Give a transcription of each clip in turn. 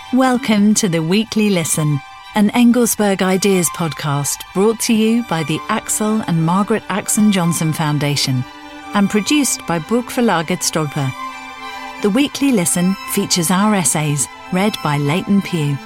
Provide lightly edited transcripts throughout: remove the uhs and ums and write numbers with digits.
Welcome to the Weekly Listen, an Engelsberg Ideas podcast brought to you by the Axel and Margaret Axon Johnson Foundation and produced by Burgverlaget Stolper. The Weekly Listen features our essays read by Leighton Pugh.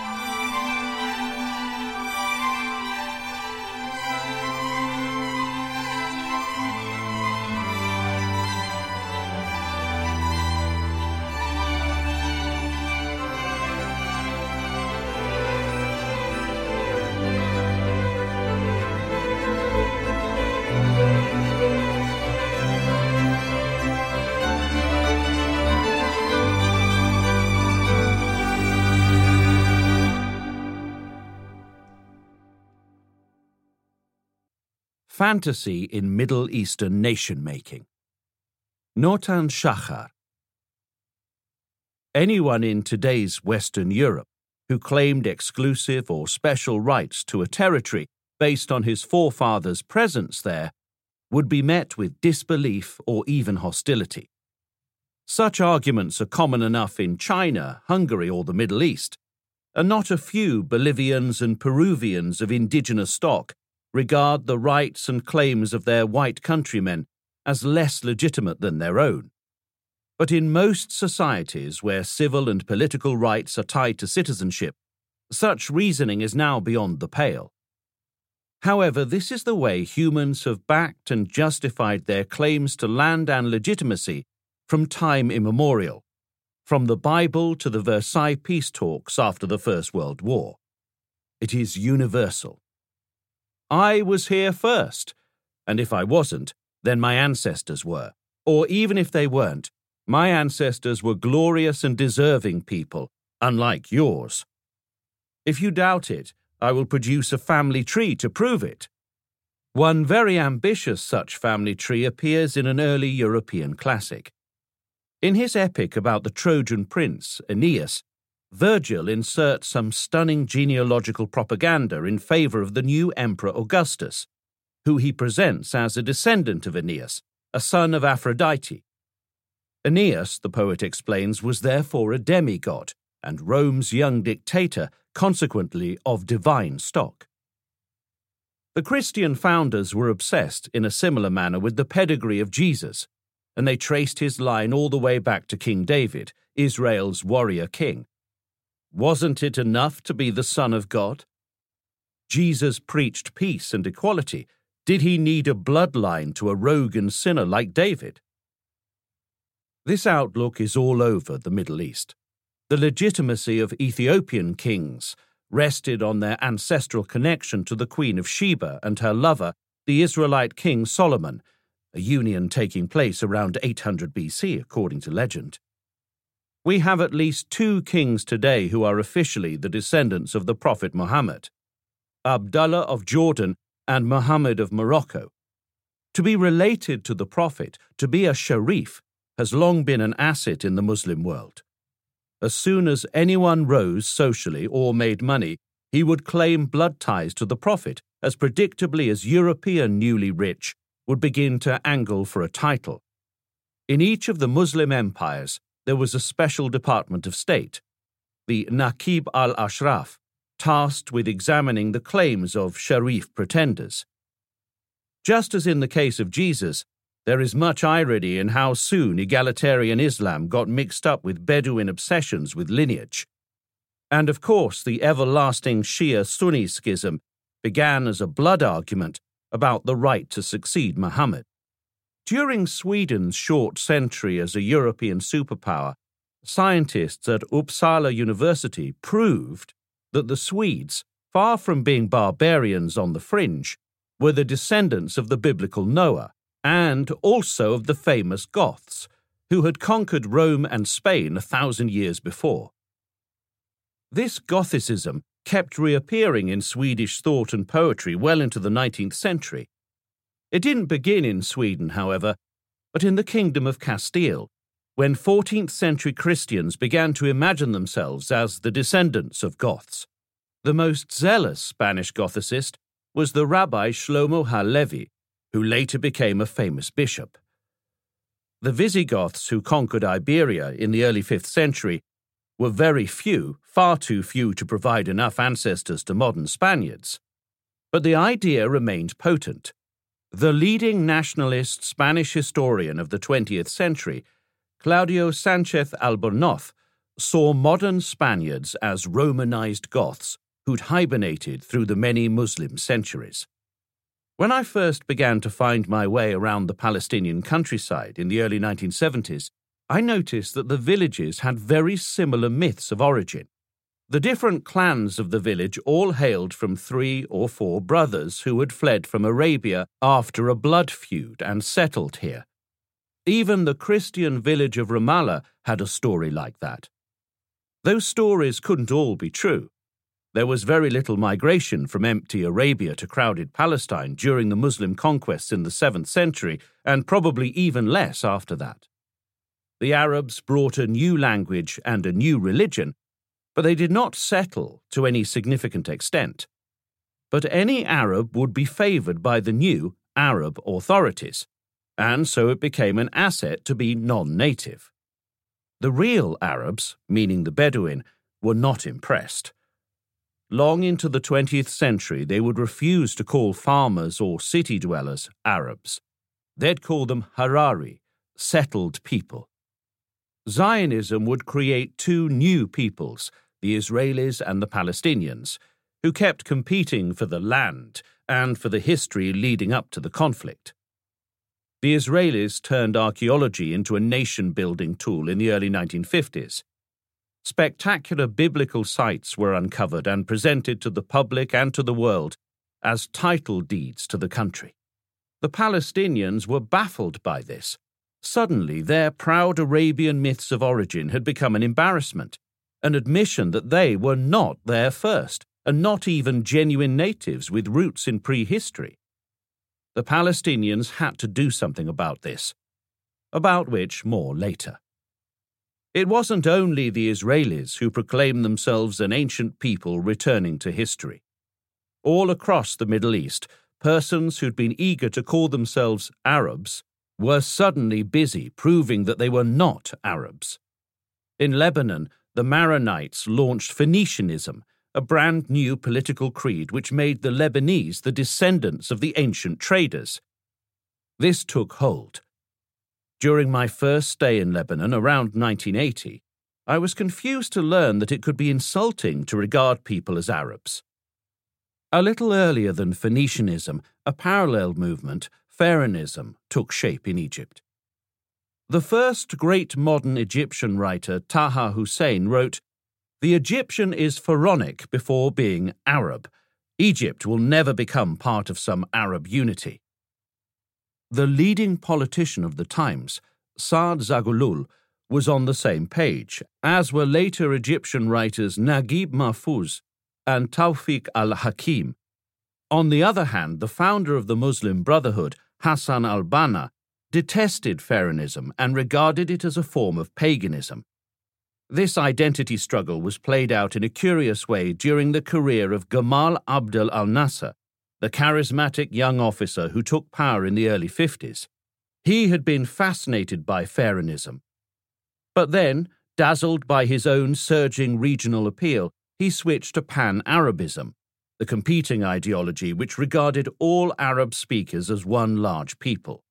Fantasy in Middle Eastern nation-making. Notan Shachar. Anyone in today's Western Europe who claimed exclusive or special rights to a territory based on his forefathers' presence there would be met with disbelief or even hostility. Such arguments are common enough in China, Hungary, or the Middle East, and not a few Bolivians and Peruvians of indigenous stock regard the rights and claims of their white countrymen as less legitimate than their own. But in most societies where civil and political rights are tied to citizenship, such reasoning is now beyond the pale. However, this is the way humans have backed and justified their claims to land and legitimacy from time immemorial, from the Bible to the Versailles peace talks after the First World War. It is universal. I was here first, and if I wasn't, then my ancestors were. Or even if they weren't, my ancestors were glorious and deserving people, unlike yours. If you doubt it, I will produce a family tree to prove it. One very ambitious such family tree appears in an early European classic. In his epic about the Trojan prince, Aeneas, Virgil inserts some stunning genealogical propaganda in favor of the new Emperor Augustus, who he presents as a descendant of Aeneas, a son of Aphrodite. Aeneas, the poet explains, was therefore a demigod, and Rome's young dictator, consequently of divine stock. The Christian founders were obsessed in a similar manner with the pedigree of Jesus, and they traced his line all the way back to King David, Israel's warrior king. Wasn't it enough to be the Son of God? Jesus preached peace and equality. Did he need a bloodline to a rogue and sinner like David? This outlook is all over the Middle East. The legitimacy of Ethiopian kings rested on their ancestral connection to the Queen of Sheba and her lover, the Israelite king Solomon, a union taking place around 800 BC, according to legend. We have at least two kings today who are officially the descendants of the Prophet Muhammad, Abdullah of Jordan and Muhammad of Morocco. To be related to the Prophet, to be a Sharif, has long been an asset in the Muslim world. As soon as anyone rose socially or made money, he would claim blood ties to the Prophet, as predictably as European newly rich would begin to angle for a title. In each of the Muslim empires, there was a special department of state, the Naqib al-Ashraf, tasked with examining the claims of Sharif pretenders. Just as in the case of Jesus, there is much irony in how soon egalitarian Islam got mixed up with Bedouin obsessions with lineage. And of course, the everlasting Shia-Sunni schism began as a blood argument about the right to succeed Muhammad. During Sweden's short century as a European superpower, scientists at Uppsala University proved that the Swedes, far from being barbarians on the fringe, were the descendants of the biblical Noah and also of the famous Goths, who had conquered Rome and Spain 1,000 years before. This Gothicism kept reappearing in Swedish thought and poetry well into the 19th century. It didn't begin in Sweden, however, but in the Kingdom of Castile, when 14th century Christians began to imagine themselves as the descendants of Goths. The most zealous Spanish Gothicist was the Rabbi Shlomo HaLevi, who later became a famous bishop. The Visigoths who conquered Iberia in the early 5th century were very few, far too few to provide enough ancestors to modern Spaniards. But the idea remained potent. The leading nationalist Spanish historian of the 20th century, Claudio Sánchez Albornoz, saw modern Spaniards as Romanized Goths who'd hibernated through the many Muslim centuries. When I first began to find my way around the Palestinian countryside in the early 1970s, I noticed that the villages had very similar myths of origin. The different clans of the village all hailed from 3 or 4 brothers who had fled from Arabia after a blood feud and settled here. Even the Christian village of Ramallah had a story like that. Those stories couldn't all be true. There was very little migration from empty Arabia to crowded Palestine during the Muslim conquests in the 7th century, and probably even less after that. The Arabs brought a new language and a new religion, but they did not settle to any significant extent. But any Arab would be favored by the new Arab authorities, and so it became an asset to be non-native. The real Arabs, meaning the Bedouin, were not impressed. Long into the 20th century, they would refuse to call farmers or city dwellers Arabs. They'd call them Harari, settled people. Zionism would create 2 new peoples, the Israelis and the Palestinians, who kept competing for the land and for the history leading up to the conflict. The Israelis turned archaeology into a nation-building tool in the early 1950s. Spectacular biblical sites were uncovered and presented to the public and to the world as title deeds to the country. The Palestinians were baffled by this. Suddenly, their proud Arabian myths of origin had become an embarrassment, an admission that they were not there first, and not even genuine natives with roots in prehistory. The Palestinians had to do something about this, about which more later. It wasn't only the Israelis who proclaimed themselves an ancient people returning to history. All across the Middle East, persons who'd been eager to call themselves Arabs were suddenly busy proving that they were not Arabs. In Lebanon, the Maronites launched Phoenicianism, a brand new political creed which made the Lebanese the descendants of the ancient traders. This took hold. During my first stay in Lebanon around 1980, I was confused to learn that it could be insulting to regard people as Arabs. A little earlier than Phoenicianism, a parallel movement, Pharaonism, took shape in Egypt. The first great modern Egyptian writer, Taha Hussein, wrote, "The Egyptian is pharaonic before being Arab. Egypt will never become part of some Arab unity." The leading politician of the times, Saad Zaghloul, was on the same page, as were later Egyptian writers Naguib Mahfouz and Tawfiq al-Hakim. On the other hand, the founder of the Muslim Brotherhood, Hassan al-Banna, detested Pharaonism and regarded it as a form of paganism. This identity struggle was played out in a curious way during the career of Gamal Abdel al-Nasser, the charismatic young officer who took power in the early 50s. He had been fascinated by Pharaonism. But then, dazzled by his own surging regional appeal, he switched to Pan-Arabism, the competing ideology which regarded all Arab speakers as one large people.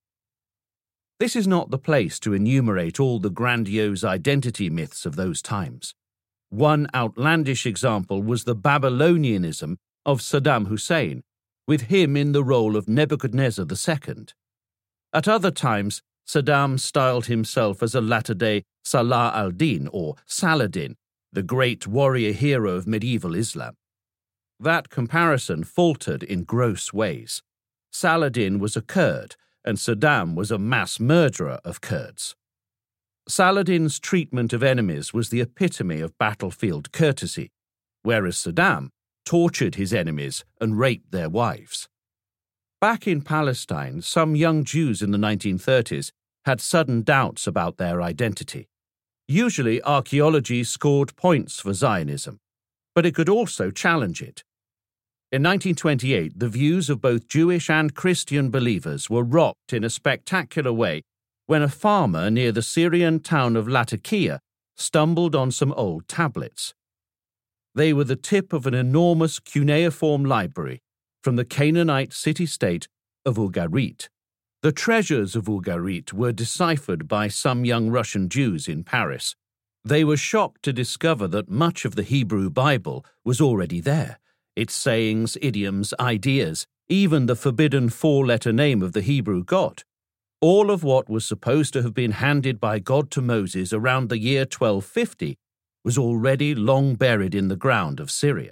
This is not the place to enumerate all the grandiose identity myths of those times. One outlandish example was the Babylonianism of Saddam Hussein, with him in the role of Nebuchadnezzar II. At other times, Saddam styled himself as a latter-day Salah al-Din or Saladin, the great warrior hero of medieval Islam. That comparison faltered in gross ways. Saladin was a Kurd, and Saddam was a mass murderer of Kurds. Saladin's treatment of enemies was the epitome of battlefield courtesy, whereas Saddam tortured his enemies and raped their wives. Back in Palestine, some young Jews in the 1930s had sudden doubts about their identity. Usually, archaeology scored points for Zionism, but it could also challenge it. In 1928, the views of both Jewish and Christian believers were rocked in a spectacular way when a farmer near the Syrian town of Latakia stumbled on some old tablets. They were the tip of an enormous cuneiform library from the Canaanite city-state of Ugarit. The treasures of Ugarit were deciphered by some young Russian Jews in Paris. They were shocked to discover that much of the Hebrew Bible was already there, its sayings, idioms, ideas, even the forbidden four-letter name of the Hebrew God. All of what was supposed to have been handed by God to Moses around the year 1250 was already long buried in the ground of Syria.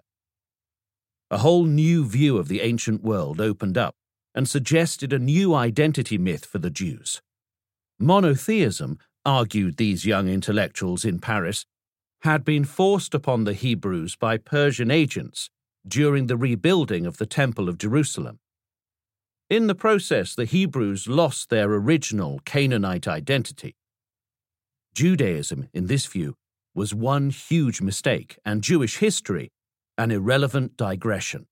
A whole new view of the ancient world opened up and suggested a new identity myth for the Jews. Monotheism, argued these young intellectuals in Paris, had been forced upon the Hebrews by Persian agents during the rebuilding of the Temple of Jerusalem. In the process, the Hebrews lost their original Canaanite identity. Judaism, in this view, was one huge mistake, and Jewish history an irrelevant digression.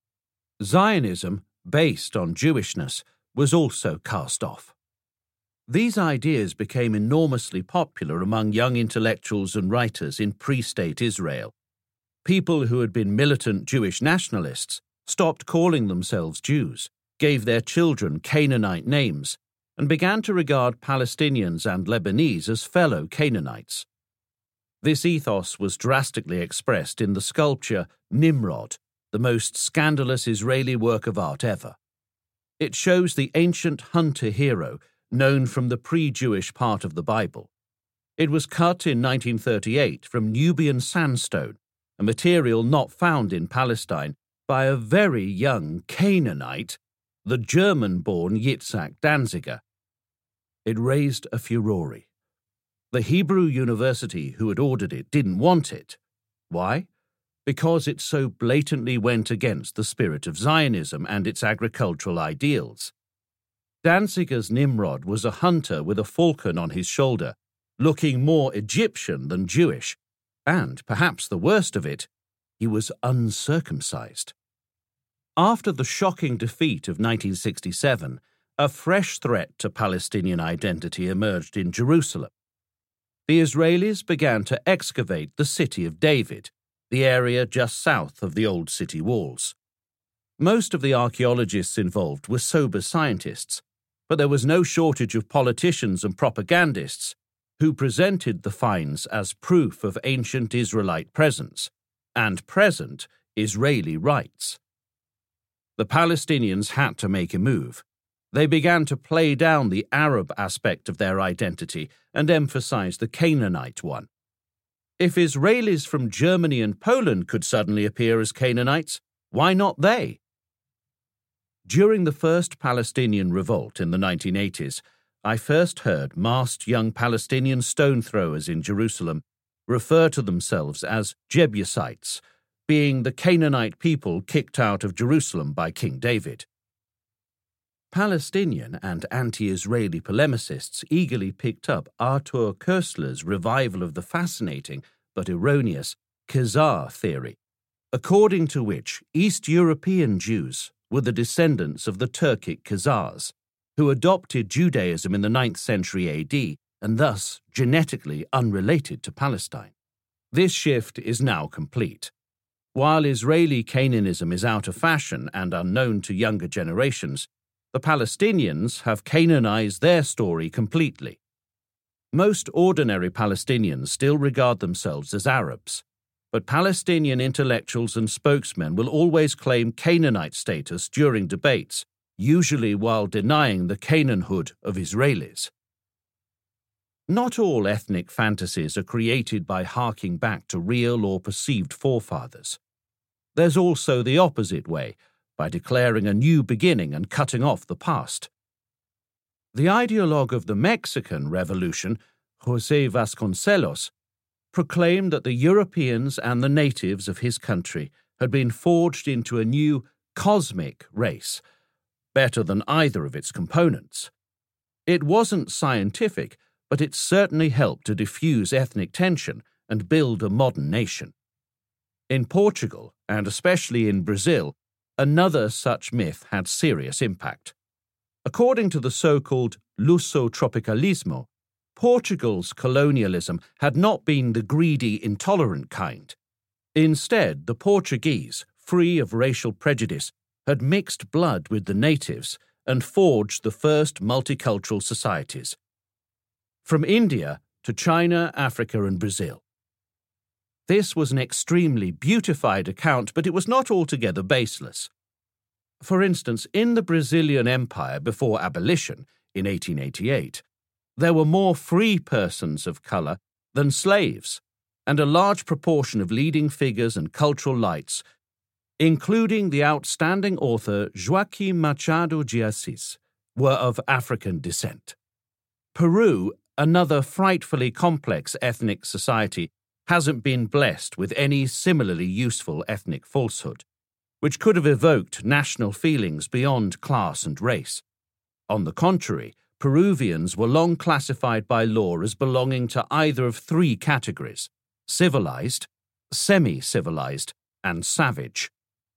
Zionism, based on Jewishness, was also cast off. These ideas became enormously popular among young intellectuals and writers in pre-state Israel. People who had been militant Jewish nationalists stopped calling themselves Jews, gave their children Canaanite names, and began to regard Palestinians and Lebanese as fellow Canaanites. This ethos was drastically expressed in the sculpture Nimrod, the most scandalous Israeli work of art ever. It shows the ancient hunter hero known from the pre-Jewish part of the Bible. It was cut in 1938 from Nubian sandstone, a material not found in Palestine, by a very young Canaanite, the German-born Yitzhak Danziger. It raised a furore. The Hebrew University who had ordered it didn't want it. Why? Because it so blatantly went against the spirit of Zionism and its agricultural ideals. Danziger's Nimrod was a hunter with a falcon on his shoulder, looking more Egyptian than Jewish, and, perhaps the worst of it, he was uncircumcised. After the shocking defeat of 1967, a fresh threat to Palestinian identity emerged in Jerusalem. The Israelis began to excavate the city of David, the area just south of the old city walls. Most of the archaeologists involved were sober scientists, but there was no shortage of politicians and propagandists who presented the finds as proof of ancient Israelite presence and present Israeli rights. The Palestinians had to make a move. They began to play down the Arab aspect of their identity and emphasize the Canaanite one. If Israelis from Germany and Poland could suddenly appear as Canaanites, why not they? During the first Palestinian revolt in the 1980s, I first heard masked young Palestinian stone throwers in Jerusalem refer to themselves as Jebusites, being the Canaanite people kicked out of Jerusalem by King David. Palestinian and anti-Israeli polemicists eagerly picked up Artur Koestler's revival of the fascinating but erroneous Khazar theory, according to which East European Jews were the descendants of the Turkic Khazars, who adopted Judaism in the 9th century AD and thus genetically unrelated to Palestine. This shift is now complete. While Israeli Canaanism is out of fashion and unknown to younger generations, the Palestinians have Canaanized their story completely. Most ordinary Palestinians still regard themselves as Arabs, but Palestinian intellectuals and spokesmen will always claim Canaanite status during debates, usually while denying the Canaanhood of Israelis. Not all ethnic fantasies are created by harking back to real or perceived forefathers. There's also the opposite way, by declaring a new beginning and cutting off the past. The ideologue of the Mexican Revolution, José Vasconcelos, proclaimed that the Europeans and the natives of his country had been forged into a new cosmic race, better than either of its components. It wasn't scientific, but it certainly helped to diffuse ethnic tension and build a modern nation. In Portugal, and especially in Brazil, another such myth had serious impact. According to the so-called Luso-tropicalismo, Portugal's colonialism had not been the greedy, intolerant kind. Instead, the Portuguese, free of racial prejudice, had mixed blood with the natives and forged the first multicultural societies. From India to China, Africa, and Brazil. This was an extremely beautified account, but it was not altogether baseless. For instance, in the Brazilian Empire before abolition, in 1888, there were more free persons of colour than slaves, and a large proportion of leading figures and cultural lights, including the outstanding author Joaquim Machado de Assis, were of African descent. Peru, another frightfully complex ethnic society, hasn't been blessed with any similarly useful ethnic falsehood, which could have evoked national feelings beyond class and race. On the contrary, Peruvians were long classified by law as belonging to either of three categories: civilized, semi-civilized, and savage.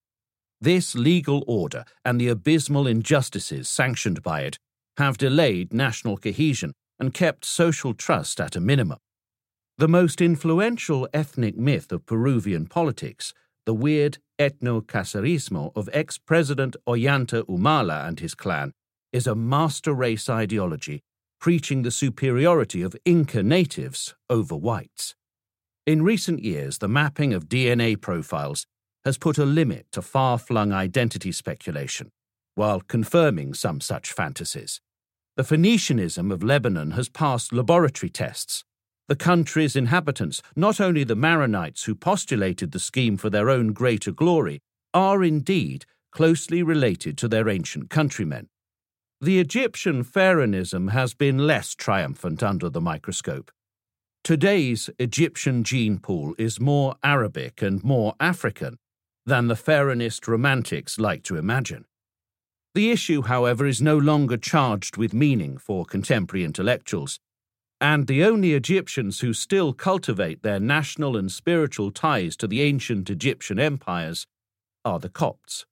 This legal order and the abysmal injustices sanctioned by it have delayed national cohesion and kept social trust at a minimum. The most influential ethnic myth of Peruvian politics, the weird ethno-cacerismo of ex-President Ollanta Humala and his clan, is a master race ideology preaching the superiority of Inca natives over whites. In recent years, the mapping of DNA profiles has put a limit to far-flung identity speculation, while confirming some such fantasies. The Phoenicianism of Lebanon has passed laboratory tests. The country's inhabitants, not only the Maronites who postulated the scheme for their own greater glory, are indeed closely related to their ancient countrymen. The Egyptian Pharaonism has been less triumphant under the microscope. Today's Egyptian gene pool is more Arabic and more African than the Pharaonist romantics like to imagine. The issue, however, is no longer charged with meaning for contemporary intellectuals, and the only Egyptians who still cultivate their national and spiritual ties to the ancient Egyptian empires are the Copts.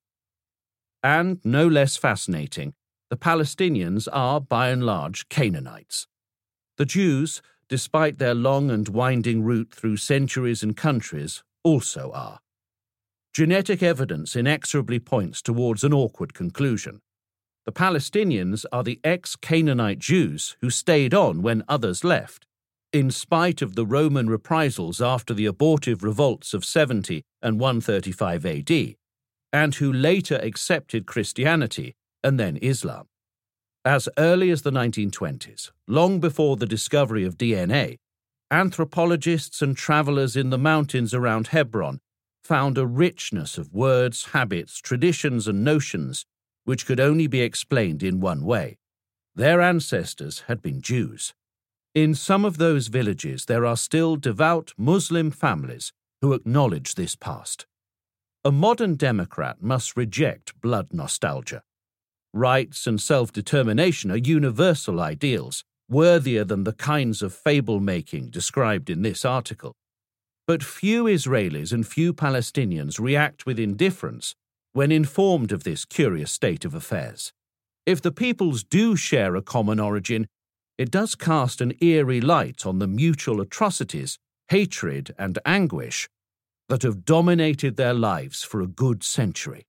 And, no less fascinating, the Palestinians are, by and large, Canaanites. The Jews, despite their long and winding route through centuries and countries, also are. Genetic evidence inexorably points towards an awkward conclusion. The Palestinians are the ex-Canaanite Jews who stayed on when others left, in spite of the Roman reprisals after the abortive revolts of 70 and 135 AD, and who later accepted Christianity and then Islam. As early as the 1920s, long before the discovery of DNA, anthropologists and travelers in the mountains around Hebron found a richness of words, habits, traditions, and notions which could only be explained in one way. Their ancestors had been Jews. In some of those villages, there are still devout Muslim families who acknowledge this past. A modern democrat must reject blood nostalgia. Rights and self-determination are universal ideals, worthier than the kinds of fable-making described in this article. But few Israelis and few Palestinians react with indifference when informed of this curious state of affairs. If the peoples do share a common origin, it does cast an eerie light on the mutual atrocities, hatred, and anguish that have dominated their lives for a good century.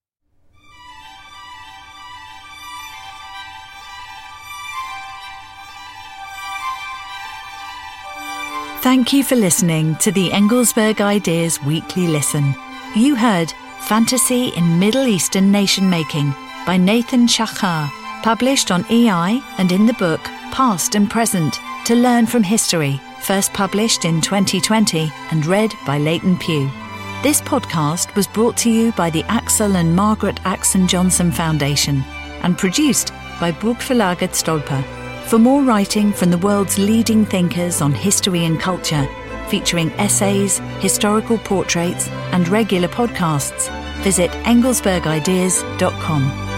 Thank you for listening to the Engelsberg Ideas Weekly Listen. You heard Fantasy in Middle Eastern Nation-Making by Nathan Shachar, published on EI and in the book Past and Present, To Learn from History, first published in 2020 and read by Leighton Pugh. This podcast was brought to you by the Axel and Margaret Axon Johnson Foundation and produced by Bokverlaget Stolper. For more writing from the world's leading thinkers on history and culture, featuring essays, historical portraits, and regular podcasts, visit engelsbergideas.com.